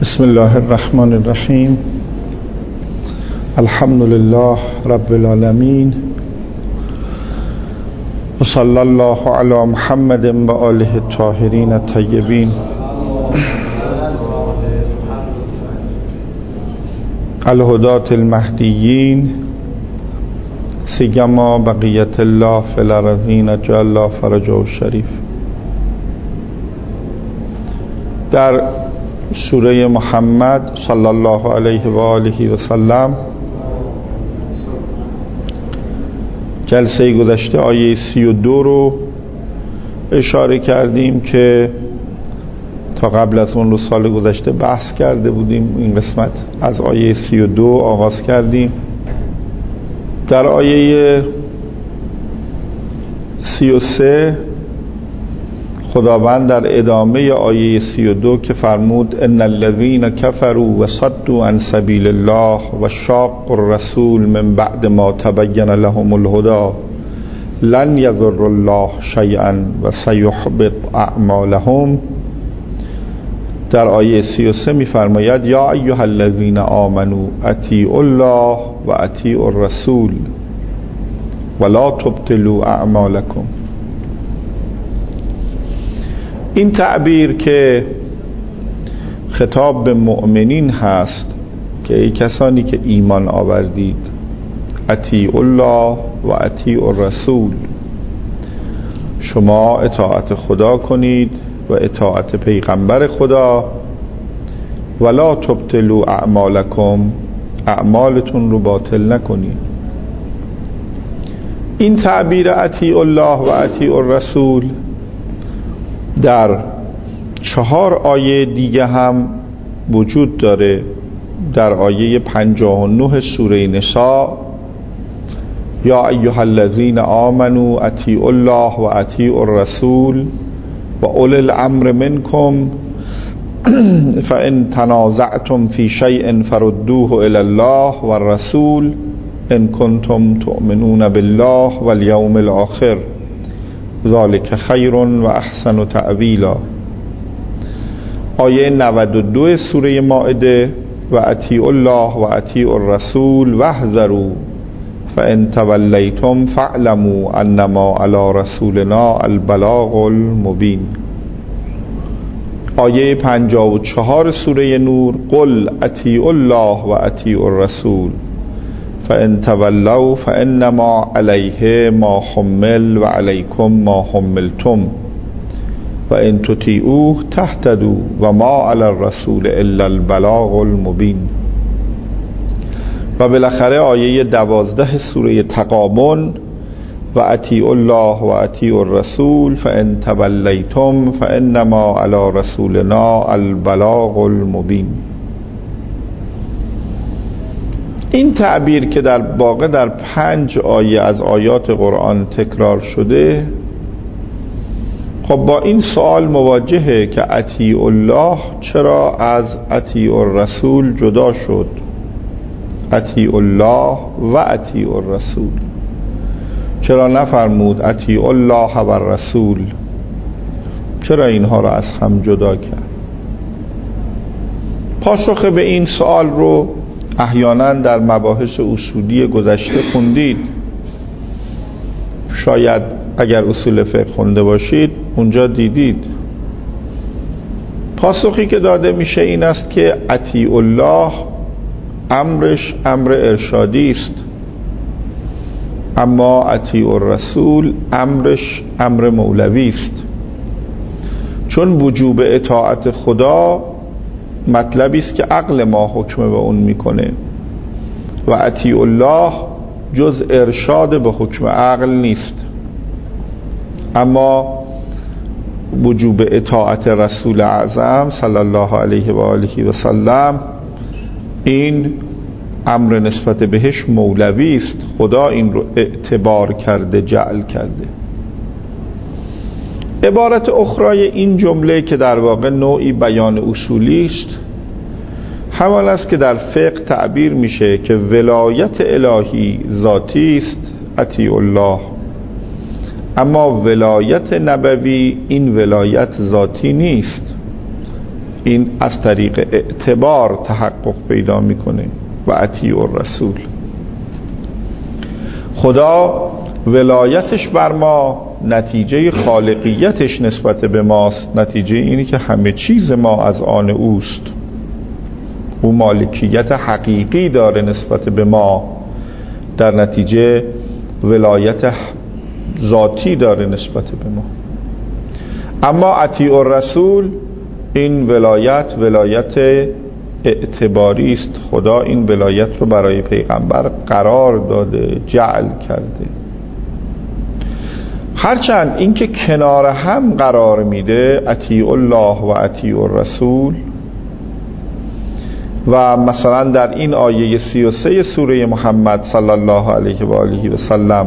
بسم الله الرحمن الرحیم. الحمد لله رب العالمین و صلی الله علی محمد و آله الطاهرین الطیبین. الهداة المهدیین سیما بقیت الله فی الارضین اجل الله فرجه الشریف. در سوره محمد صلی الله علیه و آله و سلم جلسه گذشته آیه 32 رو اشاره کردیم که تا قبل از اون رو سال گذشته بحث کرده بودیم. این قسمت از آیه 32 آغاز کردیم. در آیه 33 خداوند در ادامه آیه 32 که فرمود ان الذين كفروا وصدوا عن سبيل الله وشاقوا الرسول من بعد ما تبين لهم الهدى لن يضر الله شيئا وسيحبط اعمالهم، در آیه 33 می‌فرماید یا ایها الذين آمنوا اطیعوا الله و اطیعوا الرسول ولا تبطلوا اعمالكم. این تعبیر که خطاب به مؤمنین هست که ای کسانی که ایمان آوردید، اطیعوا الله و اطیعوا الرسول، شما اطاعت خدا کنید و اطاعت پیغمبر خدا، ولا تبطلوا اعمالکم، اعمالتون رو باطل نکنید. این تعبیر اطیعوا الله و اطیعوا الرسول در 4 آیه دیگه هم وجود داره. در آیه 59 سوره نساء یا ایها الذین آمنوا اطیعوا الله و اطیعوا الرسول و اولی الامر منکم فان تنازعتم فی شیء فردوه الی الله و الرسول ان کنتم تؤمنون بالله والیوم الاخر ذالک خیر و احسن تأویلا. آیه 92 سوره مائده و اطیعوا الله و اطیعوا الرسول واحذروا فان تولیتم فاعلموا انما علی رسولنا البلاغ المبین. آیه 54 سوره نور قل اطیعوا الله و اطیعوا الرسول فان تولوا فانما علیه ما حمل و علیکم ما حملتم و ان تطیعوه تهتدوا و ما علی الرسول الا البلاغ المبین. و بالاخره آیه 12 سوره تغابن و اطیعوا الله و اطیعوا الرسول فان تولیتم فانما علی رسولنا البلاغ المبین. این تعبیر که در واقع در 5 آیه از آیات قرآن تکرار شده، خب با این سوال مواجهه که اطیعوا الله چرا از اطیعوا الرسول جدا شد؟ اطیعوا الله و اطیعوا الرسول، چرا نفرمود اطیعوا الله و الرسول؟ چرا اینها را از هم جدا کرد؟ پاسخ به این سوال رو احیانا در مباحث اصولی گذشته خوندید. شاید اگر اصول فقه خونده باشید اونجا دیدید. پاسخی که داده میشه این است که اطیعوا الله امرش امر ارشادی است، اما اطیعوا الرسول امرش امر مولوی است. چون وجوب اطاعت خدا مطلبی است که عقل ما حکم به اون میکنه و اطیعوا الله جز ارشاد به حکم عقل نیست. اما وجوب اطاعت رسول اعظم صلی الله علیه و آله و سلم این امر نسبت بهش مولوی است. خدا این رو اعتبار کرده، جعل کرده. عبارت اخرای این جمله که در واقع نوعی بیان اصولی است، همان است که در فقه تعبیر میشه که ولایت الهی ذاتی است، اطیعوا الله، اما ولایت نبوی این ولایت ذاتی نیست. این از طریق اعتبار تحقق پیدا میکنه. و اطیعوا الرسول، خدا ولایتش بر ما نتیجه خالقیتش نسبت به ماست، نتیجه اینی که همه چیز ما از آن اوست. او مالکیت حقیقی داره نسبت به ما، در نتیجه ولایت ذاتی داره نسبت به ما. اما اطیعوا الرسول، این ولایت اعتباری است. خدا این ولایت رو برای پیغمبر قرار داده، جعل کرده. هرچند این که کنار هم قرار میده، اطیعوا الله و اطیعوا الرسول، و مثلا در این آیه 33 سوره محمد صلی الله علیه و آله و سلم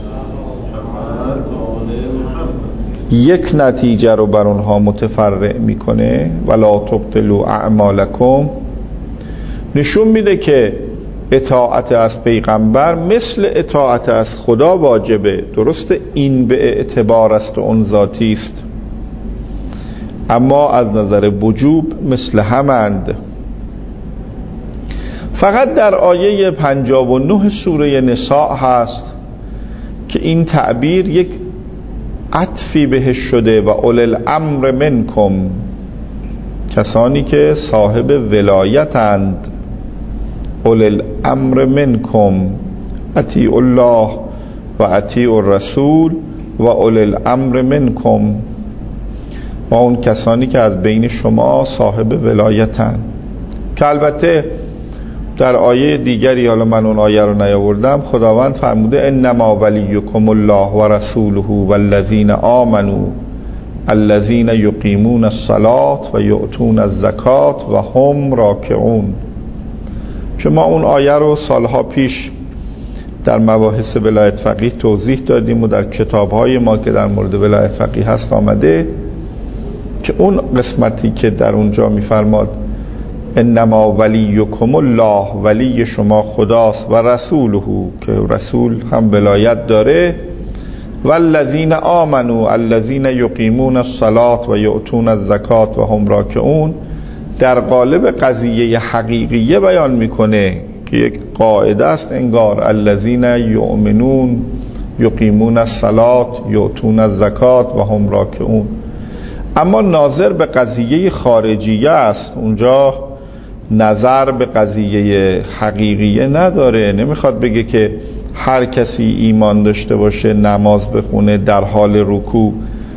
یک نتیجه رو بر اونها متفرع میکنه، ولا تبطلوا اعمالکم، نشون میده که اطاعت از پیغمبر مثل اطاعت از خدا واجبه. درسته این به اعتبار است و اون ذاتی است، اما از نظر وجوب مثل همند. فقط در آیه 59 سوره نساء هست که این تعبیر یک عطفی بهش شده، و اولی الامر منکم، کسانی که صاحب ولایتند. اولی الامر منکم، اطیعوا الله و اطیعوا الرسول و اولی الامر منکم، و اون کسانی که از بین شما صاحب ولایتند. که البته در آیه دیگری، حالا من اون آیه رو نیاوردم، خداوند فرموده انما ولیکم الله و رسوله والذین آمنوا الذین یقیمون الصلاة و یؤتون الزکاة و هم راکعون. که ما اون آیه رو سالها پیش در مباحث ولایت فقیه توضیح دادیم و در کتاب‌های ما که در مورد ولایت فقیه هست آمده که اون قسمتی که در اونجا می‌فرماد انما ولیکم الله، ولی شما خداست، و رسوله، که رسول هم ولایت داره، والذین آمنوا الذین یقیمون الصلاة و یؤتون الزکاة و هم راکعون، در قالب قضیه حقیقیه بیان میکنه که یک قاعده است انگار، الذین یؤمنون یقیمون الصلاة یؤتون الزکاة و هم راکعون. اما ناظر به قضیه خارجیه است، اونجا نظر به قضیه حقیقیه نداره. نمیخواد بگه که هر کسی ایمان داشته باشه، نماز بخونه، در حال رکوع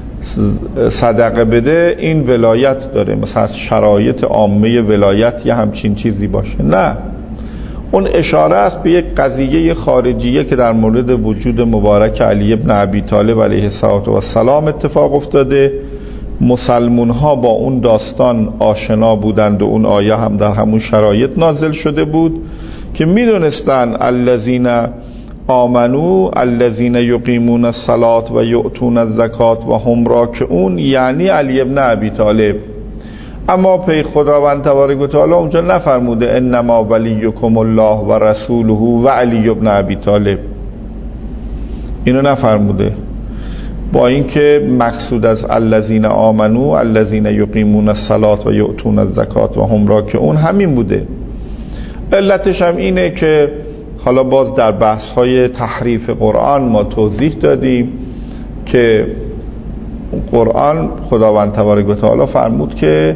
صدقه بده، این ولایت داره، مثلا شرایط عامه ولایت یا همچین چیزی باشه. نه، اون اشاره است به یک قضیه خارجیه که در مورد وجود مبارک علی ابن ابی طالب علیه السلام اتفاق افتاده. مسلمون ها با اون داستان آشنا بودند و اون آیه هم در همون شرایط نازل شده بود که میدونستن الذین آمنو الذین یقیمون الصلاة و یؤتون الزکاة و هم راکعون، یعنی علی ابن ابی طالب. اما پی خداوند تبارک و تعالی اونجا نفرموده انما ولیکم الله و رسوله و علی ابن ابی طالب، اینو نفرموده. با اینکه مقصود از الذین آمنو الذین یقیمون الصلاة و یؤتون الزکاة و هم راکعون همین بوده. علتش هم اینه که حالا باز در بحث های تحریف قرآن ما توضیح دادیم که قرآن خداوند تبارک و تعالی فرمود که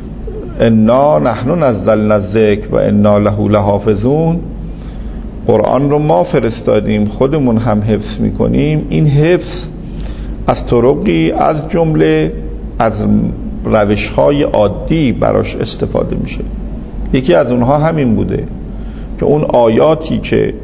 انا نحن نزلنا الذکر و انا له لحافظون، قرآن رو ما فرستادیم، خودمون هم حفظ میکنیم. این حفظ از طرقی از جمله از روش‌های عادی براش استفاده میشه. یکی از اونها همین بوده که اون آیاتی که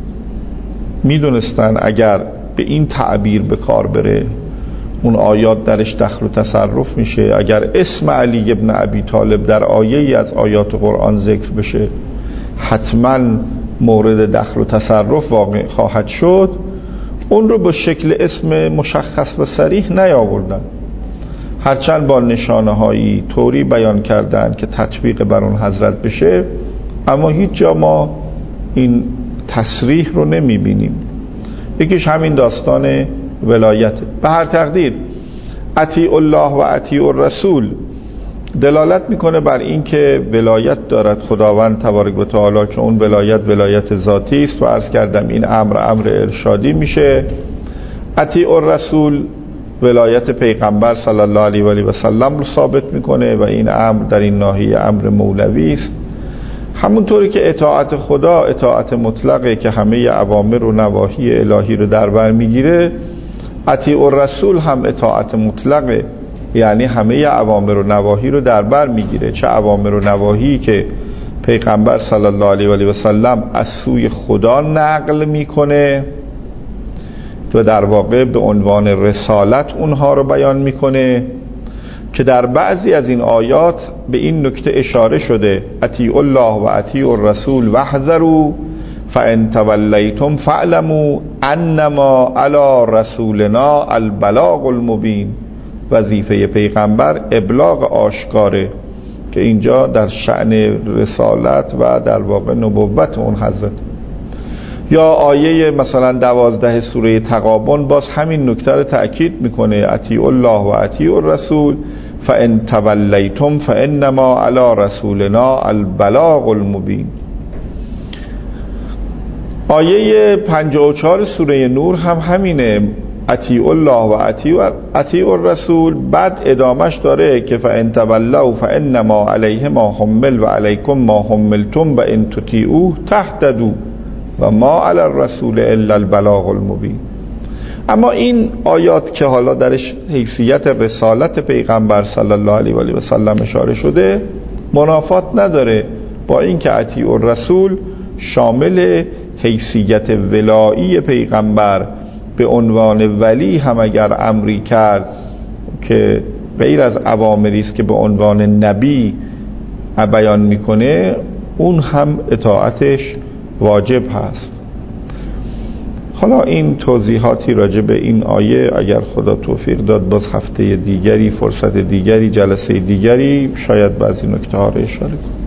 میدونستن اگر به این تعبیر به کار بره اون آیات درش دخل و تصرف میشه، اگر اسم علی ابن ابی طالب در آیه‌ای از آیات قرآن ذکر بشه حتما مورد دخل و تصرف واقع خواهد شد، اون رو با شکل اسم مشخص و صریح نیاوردن، هرچند با نشانه هایی طوری بیان کردن که تطبیق بر اون حضرت بشه، اما هیچ جا ما این تصریح رو نمیبینیم. یکیش همین داستان ولایته. به هر تقدیر اطیع الله و اطیع الرسول دلالت میکنه بر این که ولایت دارد خداوند تبارک و تعالی، چون اون ولایت ذاتی است و عرض کردم این امر ارشادی میشه. اطیع الرسول ولایت پیغمبر صلی الله علیه و آله و سلم رو ثابت میکنه و این امر در این ناحیه امر مولوی است. همونطوری که اطاعت خدا اطاعت مطلقه که همه اوامر و نواهی الهی رو در بر میگیره، اطیع الرسول هم اطاعت مطلقه، یعنی همه اوامر و نواهی رو در بر میگیره، چه اوامر و نواهی که پیغمبر صلی الله علیه و آله و سلم از سوی خدا نقل میکنه و در واقع به عنوان رسالت اونها رو بیان میکنه، که در بعضی از این آیات به این نکته اشاره شده: اطیعوا الله و اطیعوا الرسول واحذروا فان تولیتم فاعلموا انما علی رسولنا البلاغ المبین. وظیفه پیغمبر ابلاغ آشکاره، که اینجا در شأن رسالت و در واقع نبوت اون حضرت. یا آیه مثلا 12 سوره تغابن باز همین نکته رو تأکید میکنه: اطیعوا الله و اطیعوا الرسول فان تولیتم فانما علی رسولنا البلاغ المبین. آیه 54 سوره نور هم همینه: اطیعوا الله و اطیعوا الرسول. بعد ادامش داره که فان تولوا فانما علیه ما حمل و علیکم ما حملتم و ان تطیعوه تهتدوا و ما علی الرسول الا البلاغ المبین. اما این آیات که حالا درش حیثیت رسالت پیغمبر صلی الله علیه و آله و سلم اشاره شده منافات نداره با این که اطیعوا الرسول شامل حیثیت ولایی پیغمبر به عنوان ولی هم اگر امری کرد که غیر از اوامری است که به عنوان نبی بیان میکنه، اون هم اطاعتش واجب هست. حالا این توضیحاتی راجع به این آیه اگر خدا توفیق داد باز هفته دیگری، فرصت دیگری، جلسه دیگری شاید بعضی نکته ها رو اشاره کنم.